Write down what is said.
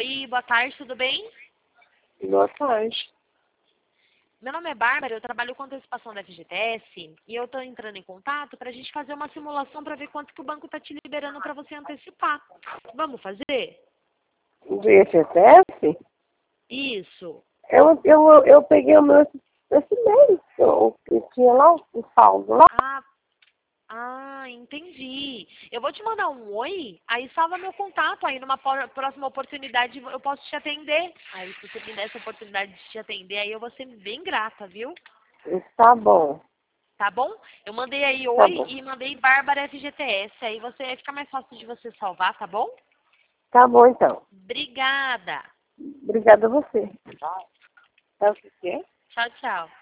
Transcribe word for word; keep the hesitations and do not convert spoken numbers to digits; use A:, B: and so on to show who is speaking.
A: Oi, boa tarde, tudo bem?
B: Boa tarde.
A: Meu nome é Bárbara, eu trabalho com antecipação da F G T S e eu estou entrando em contato para a gente fazer uma simulação para ver quanto que o banco está te liberando para você antecipar. Vamos fazer?
B: Do I F G T S?
A: Isso.
B: Eu, eu, eu peguei o meu esse mês, eu, eu tinha lá o saldo lá.
A: Ah, ah, entendi. Eu vou te mandar um oi, aí salva meu contato, aí numa po- próxima oportunidade eu posso te atender. Aí se você me der essa oportunidade de te atender, aí eu vou ser bem grata, viu?
B: Tá bom,
A: Tá bom? Eu mandei aí
B: tá
A: oi
B: bom.
A: e mandei Bárbara F G T S. Aí você fica mais fácil de você salvar, tá bom?
B: Tá bom então.
A: Obrigada.
B: Obrigada a você. É o que é?
A: Tchau, tchau.